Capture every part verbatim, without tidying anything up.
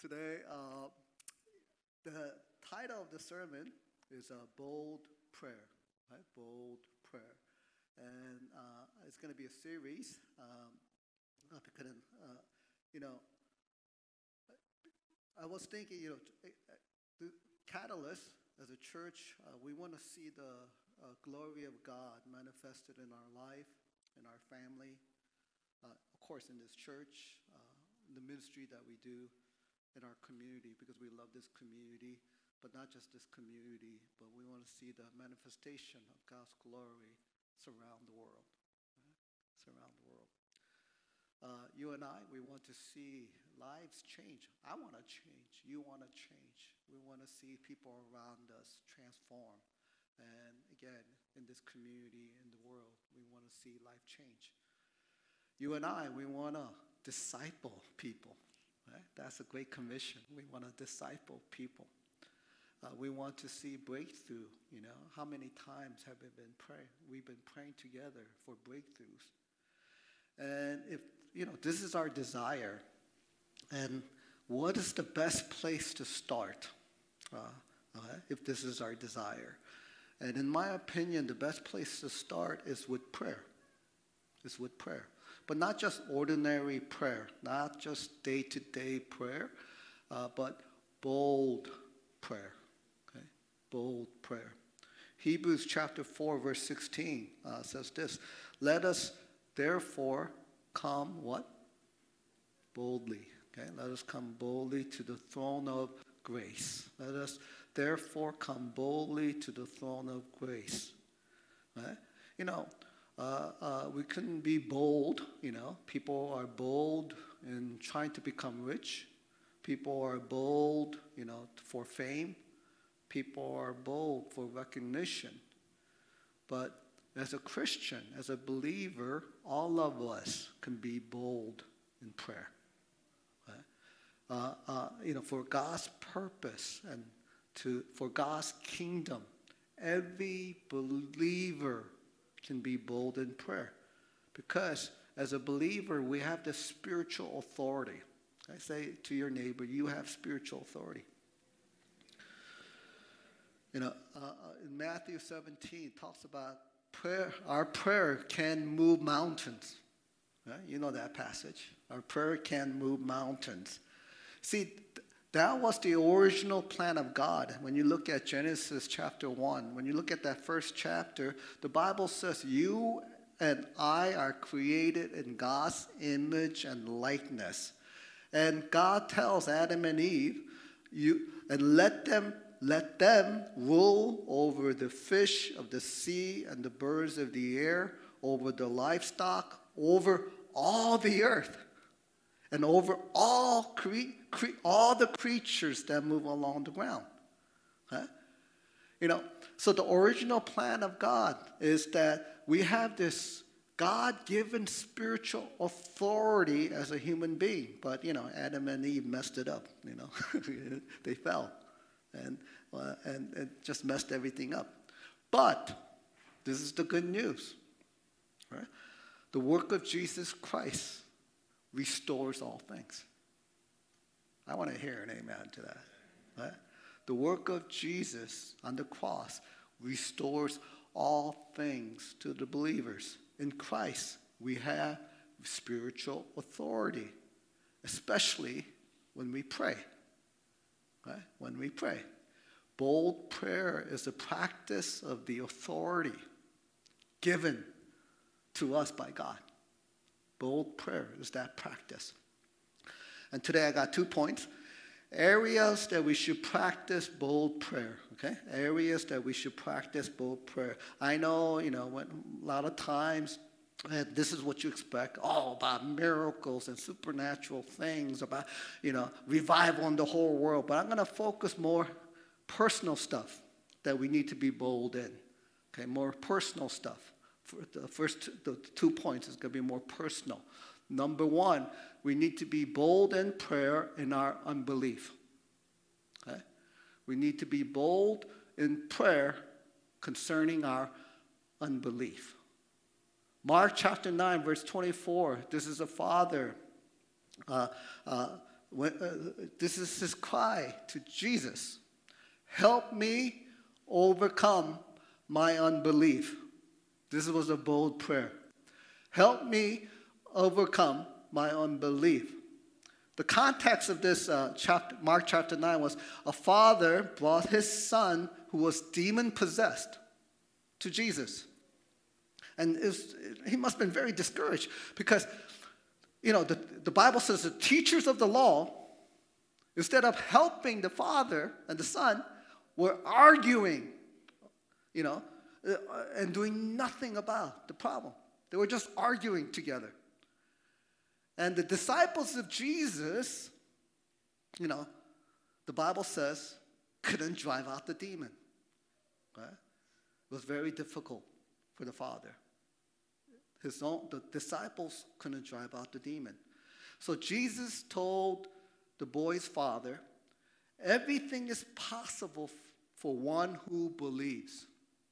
Today, uh, the title of the sermon is a bold prayer, right? Bold prayer, and uh, it's going to be a series. Um, uh, because, uh, you know, I was thinking, you know, the catalyst as a church, uh, we want to see the uh, glory of God manifested in our life, in our family, uh, of course, in this church, uh, in the ministry that we do in our community, because we love this community, but not just this community, but we want to see the manifestation of God's glory surround the world, right? Surround the world. Uh, you and I, we want to see lives change. I want to change. You want to change. We want to see people around us transform. And again, in this community, in the world, we want to see life change. You and I, we want to disciple people. Right? That's a great commission. We want to disciple people. Uh, we want to see breakthrough. You know, how many times have we been praying? We've been praying together for breakthroughs. And if, you know, this is our desire. And what is the best place to start uh, uh, if this is our desire? And in my opinion, the best place to start is with prayer. Is with prayer. But not just ordinary prayer, not just day-to-day prayer, uh, but bold prayer, okay? Bold prayer. Hebrews chapter four, verse sixteen uh, says this, let us therefore come, what? Boldly, okay? Let us come boldly to the throne of grace. Let us therefore come boldly to the throne of grace, right? You know, Uh, uh, we couldn't be bold, you know. People are bold in trying to become rich. People are bold, you know, for fame. People are bold for recognition. But as a Christian, as a believer, all of us can be bold in prayer. Right? Uh, uh, you know, for God's purpose and to for God's kingdom, every believer can be bold in prayer. Because as a believer, we have this spiritual authority. I say to your neighbor, you have spiritual authority. You know, uh, in Matthew seventeen, it talks about prayer. Our prayer can move mountains. Right? You know that passage. Our prayer can move mountains. See, that was the original plan of God. When you look at Genesis chapter one, when you look at that first chapter, the Bible says you and I are created in God's image and likeness. And God tells Adam and Eve, you and let them let them rule over the fish of the sea and the birds of the air, over the livestock, over all the earth. And over all cre- cre- all the creatures that move along the ground. Huh? You know, so the original plan of God is that we have this God-given spiritual authority as a human being. But, you know, Adam and Eve messed it up, you know. They fell and, uh, and and just messed everything up. But this is the good news, right? The work of Jesus Christ restores all things. I want to hear an amen to that. Right? The work of Jesus on the cross restores all things to the believers. In Christ, we have spiritual authority, especially when we pray. Right? When we pray. Bold prayer is a practice of the authority given to us by God. Bold prayer is that practice. And today I got two points. Areas that we should practice bold prayer, okay? Areas that we should practice bold prayer. I know, you know, when, a lot of times, uh, this is what you expect. Oh, about miracles and supernatural things, about, you know, revival in the whole world. But I'm going to focus more personal stuff that we need to be bold in, okay? More personal stuff. For the first the two points is going to be more personal. Number one, we need to be bold in prayer in our unbelief. Okay? We need to be bold in prayer concerning our unbelief. Mark chapter nine, verse twenty-four, this is a father uh, uh, when, uh, this is his cry to Jesus. Help me overcome my unbelief. This was a bold prayer. Help me overcome my unbelief. The context of this uh, chapter, Mark chapter nine, was a father brought his son who was demon-possessed to Jesus. And it was, he must have been very discouraged because, you know, the, the Bible says the teachers of the law, instead of helping the father and the son, were arguing, you know, uh, and doing nothing about the problem. They were just arguing together. And the disciples of Jesus, you know, the Bible says, couldn't drive out the demon. Right? It was very difficult for the father. His own, the disciples couldn't drive out the demon. So Jesus told the boy's father, everything is possible f- for one who believes.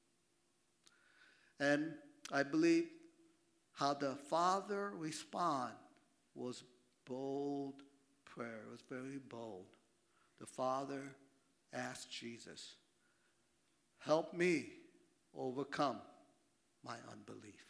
And I believe how the father responded was bold prayer. It was very bold. The father asked Jesus, help me overcome my unbelief.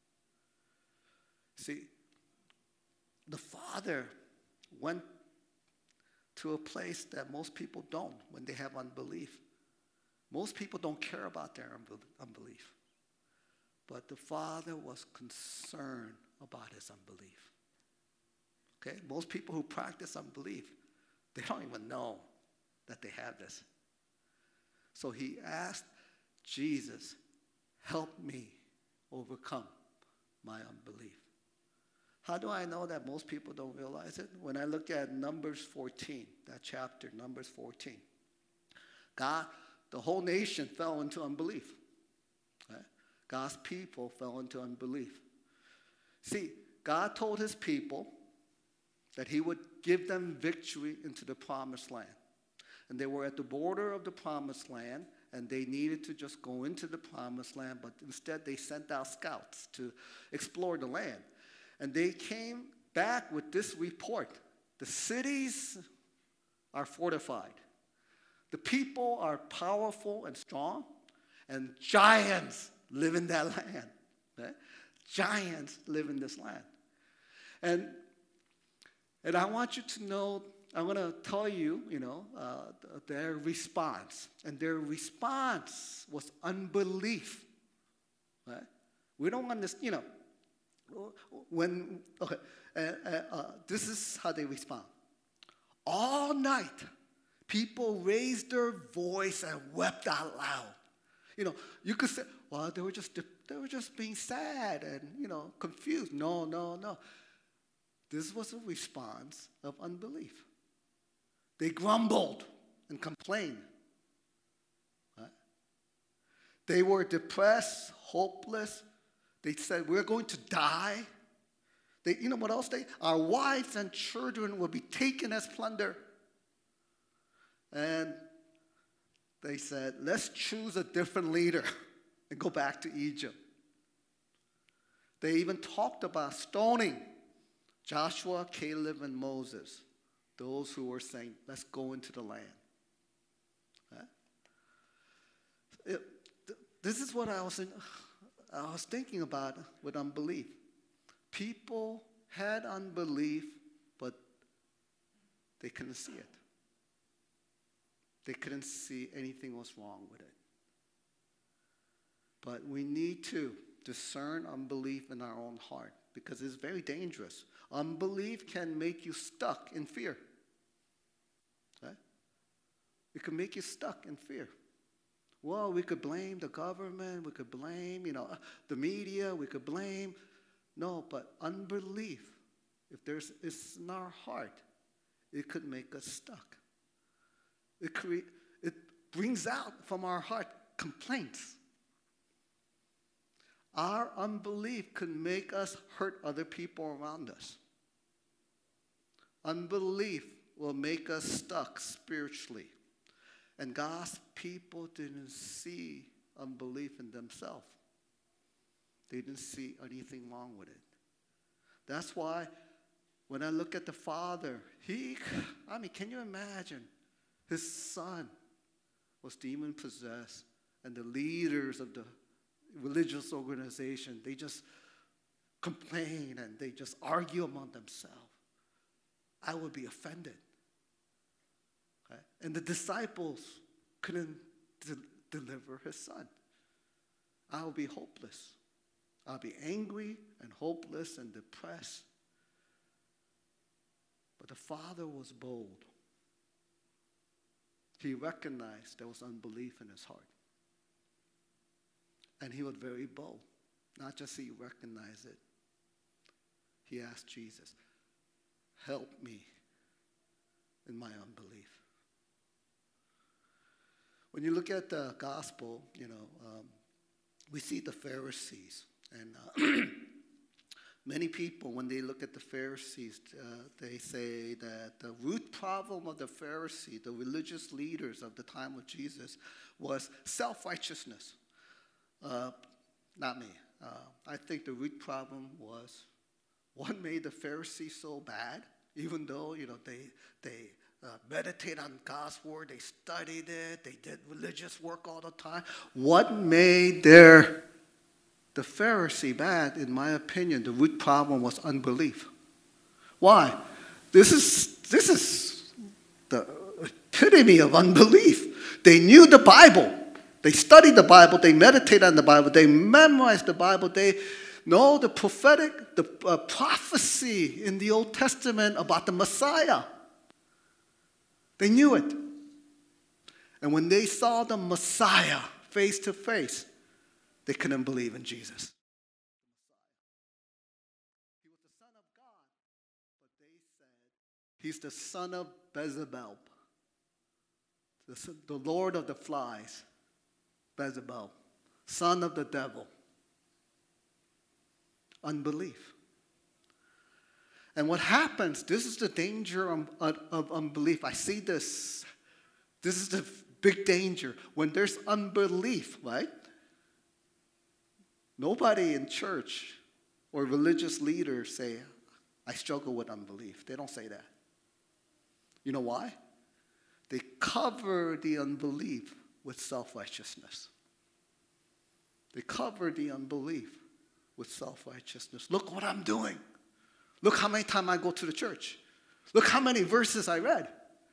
See, the father went to a place that most people don't when they have unbelief. Most people don't care about their unbelief. But the father was concerned about his unbelief. Okay? Most people who practice unbelief, they don't even know that they have this. So he asked Jesus, help me overcome my unbelief. How do I know that most people don't realize it? When I look at Numbers fourteen, that chapter, Numbers fourteen. God, the whole nation fell into unbelief. Right? God's people fell into unbelief. See, God told his people that he would give them victory into the promised land. And they were at the border of the promised land, and they needed to just go into the promised land, but instead they sent out scouts to explore the land. And they came back with this report. The cities are fortified. The people are powerful and strong, and giants live in that land. Right? Giants live in this land. And And I want you to know, I'm going to tell you, you know, uh, their response. And their response was unbelief. Right? We don't understand, you know, when, okay, uh, uh, uh, this is how they respond. All night, people raised their voice and wept out loud. You know, you could say, well, they were just, they were just being sad and, you know, confused. No, no, no. This was a response of unbelief. They grumbled and complained. Right? They were depressed, hopeless. They said, we're going to die. They, you know what else? They, our wives and children will be taken as plunder. And they said, let's choose a different leader and go back to Egypt. They even talked about stoning Joshua, Caleb, and Moses, those who were saying, let's go into the land. Right? It, th- this is what I was, in, I was thinking about with unbelief. People had unbelief, but they couldn't see it. They couldn't see anything was wrong with it. But we need to discern unbelief in our own heart because it's very dangerous. Unbelief can make you stuck in fear. Right? It can make you stuck in fear. Well, we could blame the government, we could blame, you know, the media, we could blame. No, but unbelief, if there's it's in our heart, it could make us stuck. It cre- it brings out from our heart complaints. Our unbelief could make us hurt other people around us. Unbelief will make us stuck spiritually. And God's people didn't see unbelief in themselves. They didn't see anything wrong with it. That's why When I look at the Father, he, I mean, can you imagine? His son was demon-possessed, and the leaders of the religious organization, they just complain and they just argue among themselves. I would be offended. Okay? And the disciples couldn't de- deliver his son. I will be hopeless. I'll be angry and hopeless and depressed. But the Father was bold. He recognized there was unbelief in his heart. And he was very bold. Not just he recognized it. He asked Jesus, help me in my unbelief. When you look at the gospel, you know, um, we see the Pharisees. And uh, many people, when they look at the Pharisees, uh, they say that the root problem of the Pharisee, the religious leaders of the time of Jesus, was self-righteousness. Uh, not me. Uh, I think the root problem was what made the Pharisees so bad, even though, you know, they, they uh, meditate on God's word, they studied it, they did religious work all the time. What made their The Pharisee bad, in my opinion, the root problem was unbelief. Why? This is, this is the epitome of unbelief. They knew the Bible. They studied the Bible. They meditated on the Bible. They memorized the Bible. They know the prophetic, the uh, prophecy in the Old Testament about the Messiah. They knew it. And when they saw the Messiah face to face, they couldn't believe in Jesus. He was the Son of God, but they said he's the son of Beelzebub, the, the Lord of the flies, Beelzebub, son of the devil. Unbelief. And what happens, this is the danger of, of, of unbelief. I see this. This is the big danger. When there's unbelief, right? Nobody in church or religious leaders say, I struggle with unbelief. They don't say that. You know why? They cover the unbelief with self-righteousness. They cover the unbelief with self-righteousness. Look what I'm doing. Look how many times I go to the church. Look how many verses I read.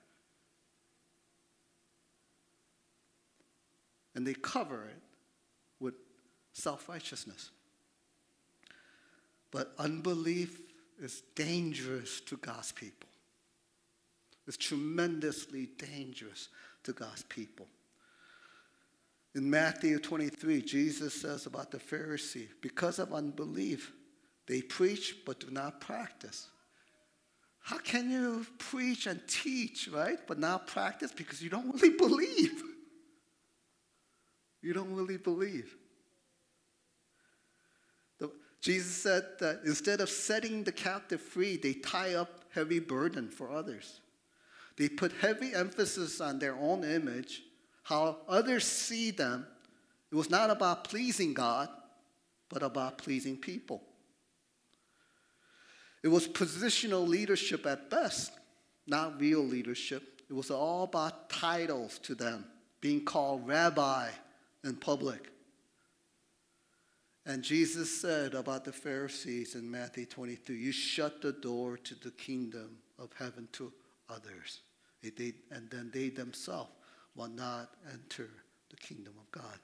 And they cover it with self-righteousness. But unbelief is dangerous to God's people. It's tremendously dangerous to God's people. In Matthew twenty-three, Jesus says about the Pharisees, because of unbelief, they preach but do not practice. How can you preach and teach, right, but not practice? Because you don't really believe. You don't really believe. The, Jesus said that instead of setting the captive free, they tie up heavy burden for others. They put heavy emphasis on their own image, how others see them. It was not about pleasing God, but about pleasing people. It was positional leadership at best, not real leadership. It was all about titles to them, being called rabbi in public. And Jesus said about the Pharisees in Matthew twenty-two, you shut the door to the kingdom of heaven to others. They, and then they themselves will not enter the kingdom of God.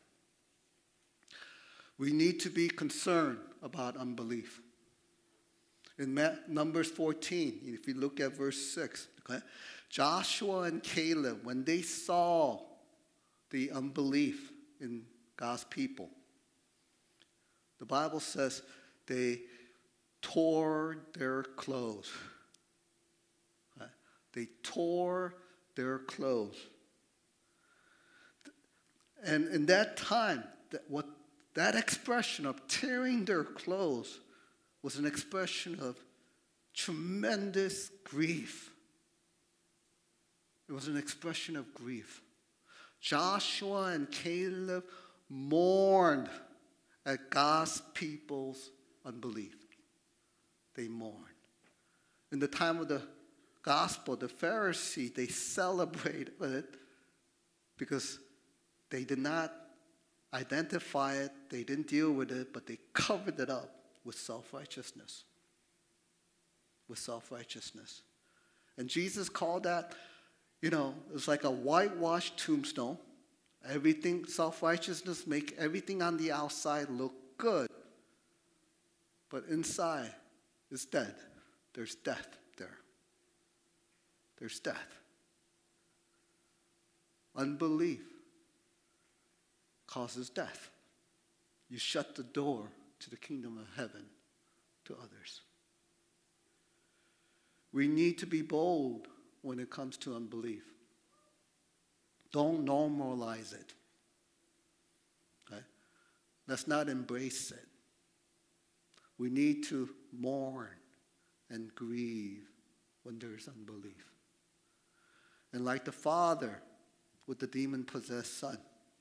We need to be concerned about unbelief. In Numbers fourteen, if you look at verse six, okay, Joshua and Caleb, when they saw the unbelief in God's people, the Bible says they tore their clothes. Okay? They tore their clothes. And in that time, that what that expression of tearing their clothes was an expression of tremendous grief. It was an expression of grief. Joshua and Caleb mourned at God's people's unbelief. They mourned. In the time of the gospel, the Pharisees, they celebrated it because they did not identify it, they didn't deal with it, but they covered it up with self-righteousness. With self-righteousness. And Jesus called that, you know, it's like a whitewashed tombstone. Everything, self-righteousness, make everything on the outside look good. But inside is dead. There's death there. There's death. Unbelief causes death. You shut the door to the kingdom of heaven to others. We need to be bold when it comes to unbelief. Don't normalize it. Okay? Let's not embrace it. We need to mourn and grieve when there is unbelief. And like the father with the demon-possessed son,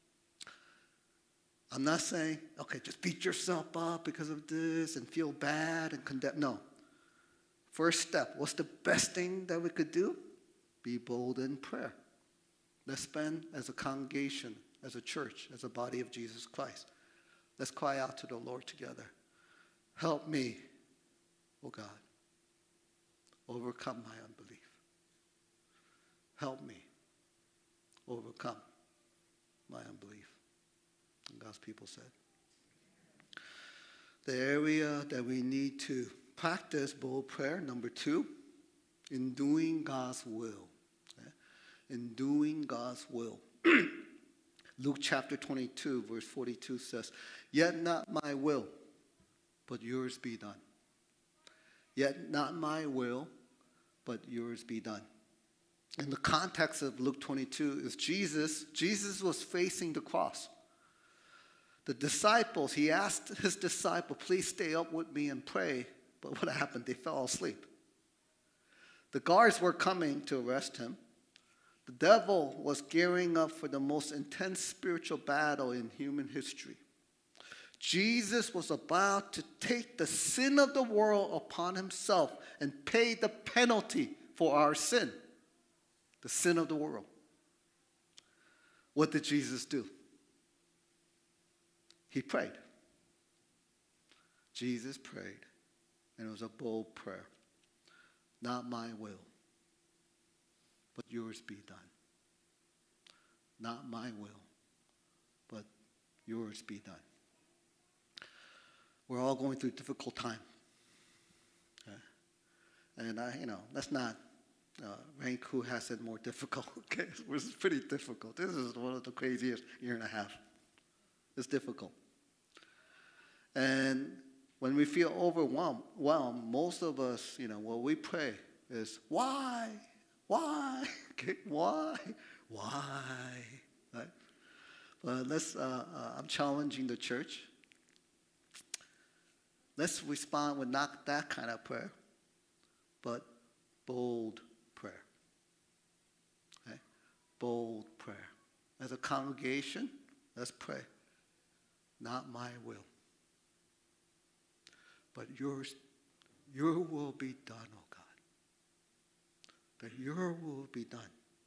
I'm not saying, okay, just beat yourself up because of this and feel bad and condemn. No. First step, what's the best thing that we could do? Be bold in prayer. Let's spend as a congregation, as a church, as a body of Jesus Christ. Let's cry out to the Lord together. Help me, oh God, overcome my unbelief. Help me overcome my unbelief. And God's people said. The area that we need to practice bold prayer, number two, in doing God's will. Okay? In doing God's will. Luke chapter twenty-two, verse forty-two says, "Yet not my will, but yours be done." Yet not my will, but yours be done. In the context of Luke twenty-two is Jesus. Jesus was facing the cross. The disciples, he asked his disciple, please stay up with me and pray. But what happened? They fell asleep. The guards were coming to arrest him. The devil was gearing up for the most intense spiritual battle in human history. Jesus was about to take the sin of the world upon himself and pay the penalty for our sin. The sin of the world. What did Jesus do? He prayed. Jesus prayed. And it was a bold prayer. Not my will, but yours be done. Not my will, but yours be done. We're all going through a difficult time. Okay? And I, you know, that's not uh, rank who has it more difficult. Okay? It's pretty difficult. This is one of the craziest year and a half. It's difficult. And when we feel overwhelmed, well, most of us, you know, what we pray is, why? Why? Okay, why? Why? Right? But let's, uh, uh, I'm challenging the church. Let's respond with not that kind of prayer, but bold prayer. Okay? Bold prayer. As a congregation, let's pray. Not my will, but yours, your will be done, oh God. That your will be done.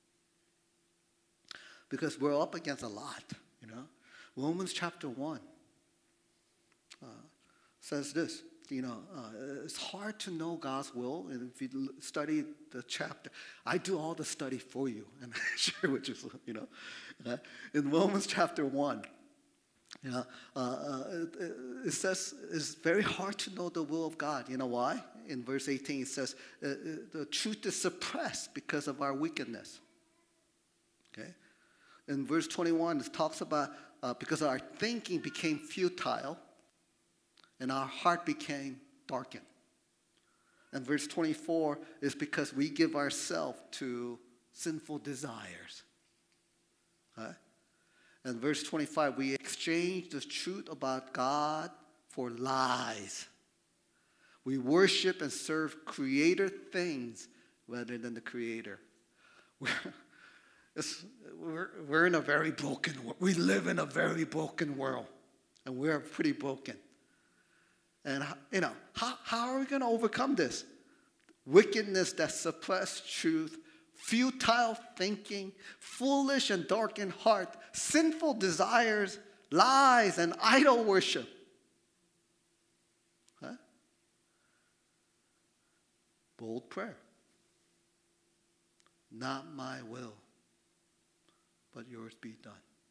Because we're up against a lot, you know. Romans chapter one uh, says this, you know, uh, it's hard to know God's will. And if you study the chapter, I do all the study for you and I share with you, you know. Uh, in Romans chapter one, You know, uh, uh, it, it says it's very hard to know the will of God. You know why? In verse eighteen, it says uh, the truth is suppressed because of our wickedness. Okay. In verse twenty-one, it talks about uh, because our thinking became futile, and our heart became darkened. And verse twenty-four is because we give ourselves to sinful desires. Right? And verse twenty-five, we exchange the truth about God for lies. We worship and serve creator things rather than the creator. We're, it's, we're, we're in a very broken world. We live in a very broken world. And we're pretty broken. And, you know, how, how are we going to overcome this? wickedness that suppress truth, futile thinking, foolish and darkened heart, sinful desires, lies, and idol worship. Huh? Bold prayer. Not my will, but yours be done.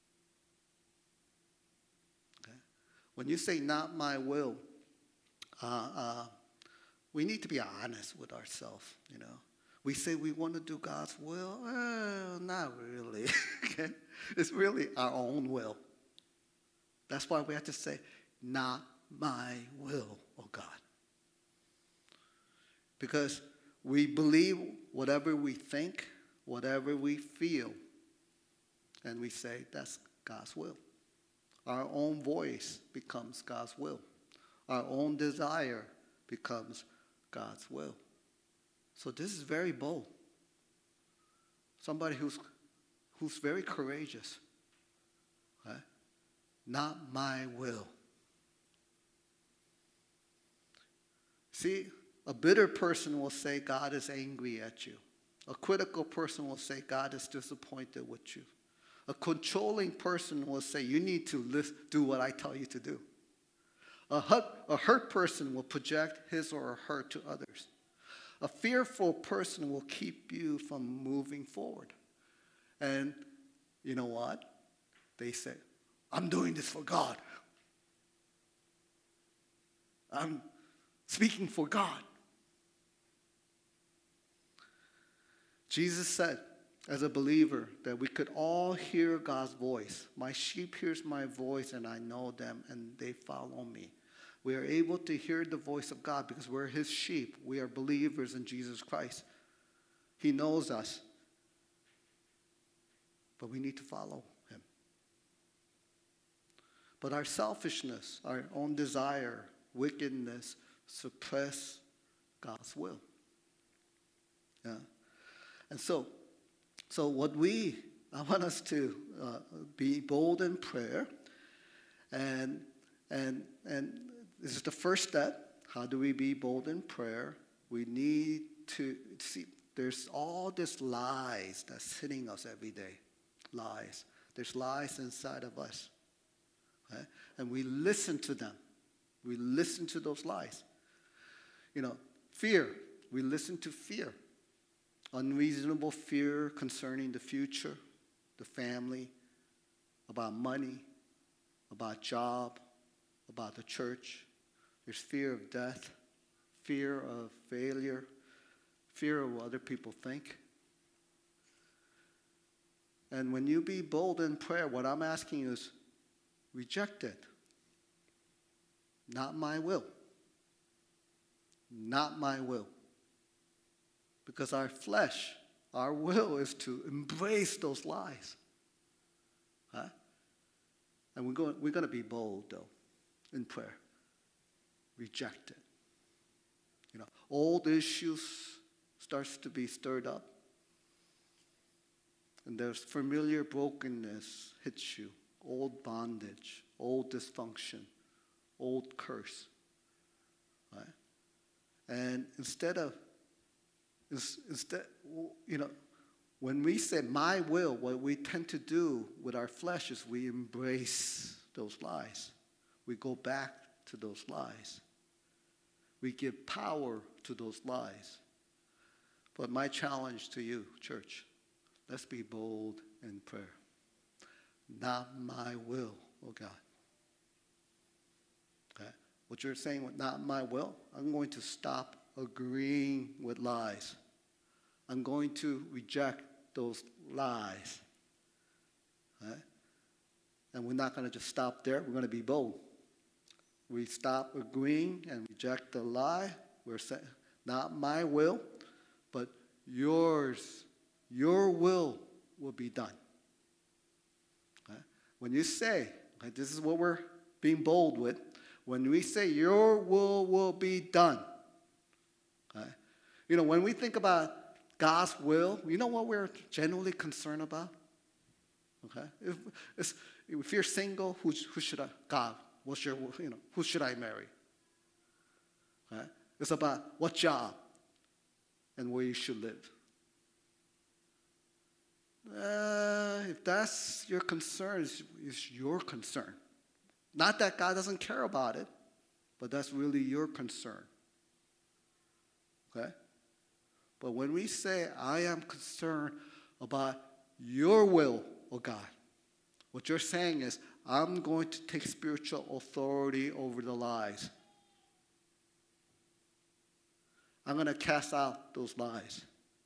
Okay? When you say not my will, uh, uh, we need to be honest with ourselves, you know. We say we want to do God's will. Well, not really. Okay? It's really our own will. That's why we have to say, not my will, oh God. Because we believe whatever we think, whatever we feel, and we say that's God's will. Our own voice becomes God's will. Our own desire becomes God's will. So this is very bold. Somebody who's who's very courageous. Right? Not my will. See, a bitter person will say God is angry at you. A critical person will say God is disappointed with you. A controlling person will say you need to list, do what I tell you to do. A hurt, a hurt person will project his or her hurt to others. A fearful person will keep you from moving forward. And you know what? They say, I'm doing this for God. I'm speaking for God. Jesus said, as a believer, that we could all hear God's voice. My sheep hears my voice, and I know them, and they follow me. We are able to hear the voice of God because we're his sheep. We are believers in Jesus Christ. He knows us. But we need to follow him. But our selfishness, our own desire, wickedness, suppress God's will. Yeah. And so, so what we, I want us to uh, be bold in prayer. And, and, and this is the first step. How do we be bold in prayer? We need to see, there's all this lies that's hitting us every day. Lies. There's lies inside of us. Right? And we listen to them. We listen to those lies. You know, fear. We listen to fear. Unreasonable fear concerning the future, the family, about money, about job, about the church. There's fear of death, fear of failure, fear of what other people think. And when you be bold in prayer, what I'm asking you is reject it. Not my will. Not my will. Because our flesh, our will is to embrace those lies. Huh? And we're going, we're going to be bold, though, in prayer. Reject it. You know, old issues starts to be stirred up. And there's familiar brokenness hits you. Old bondage, old dysfunction, old curse. Right? And instead of Instead, you know, when we say my will, what we tend to do with our flesh is we embrace those lies. We go back to those lies. We give power to those lies. But my challenge to you, church, let's be bold in prayer. Not my will, oh God. Okay? What you're saying with not my will, I'm going to stop agreeing with lies. I'm going to reject those lies. Right? And we're not going to just stop there. We're going to be bold. We stop agreeing and reject the lie. We're saying, not my will, but yours, your will will be done. Right? When you say, okay, this is what we're being bold with, when we say your will will be done, okay? You know, when we think about God's will, you know what we're generally concerned about? Okay? If, if, if you're single, who, who should I, God, what's your, you know, who should I marry? Okay? It's about what job? and where you should live. Uh, if that's your concern, it's, it's your concern. Not that God doesn't care about it, but that's really your concern. Okay? But when we say, I am concerned about your will, oh God, what you're saying is, I'm going to take spiritual authority over the lies. I'm going to cast out those lies.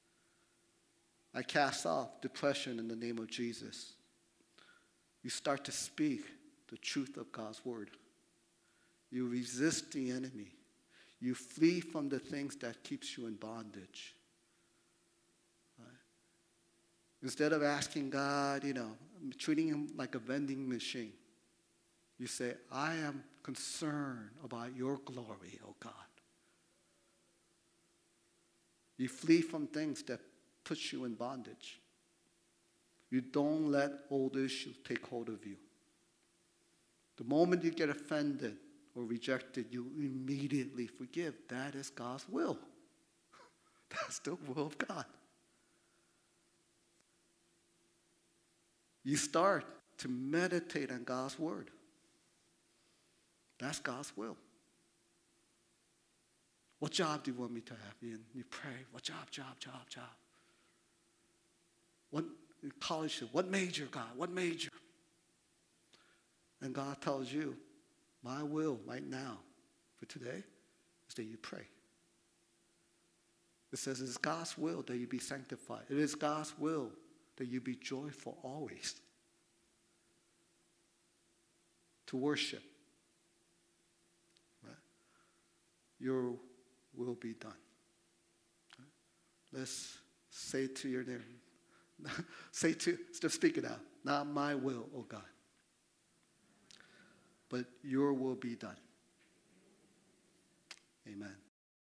I cast off depression in the name of Jesus. You start to speak the truth of God's word. You resist the enemy. You flee from the things that keeps you in bondage. Right? Instead of asking God, you know, treating him like a vending machine, you say, I am concerned about your glory, oh God. You flee from things that put you in bondage. You don't let old issues take hold of you. The moment you get offended or rejected, you immediately forgive. That is God's will. That's the will of God. You start to meditate on God's word. That's God's will. What job do you want me to have? And you pray, what job, job, job, job? What college? What major, God? What major? And God tells you, my will right now for today is that you pray. It says it's God's will that you be sanctified. It is God's will that you be joyful always. To worship. Right? Your will be done. Right? Let's say to your neighbor, say to, stop speaking out, not my will, oh God, but your will be done. Amen.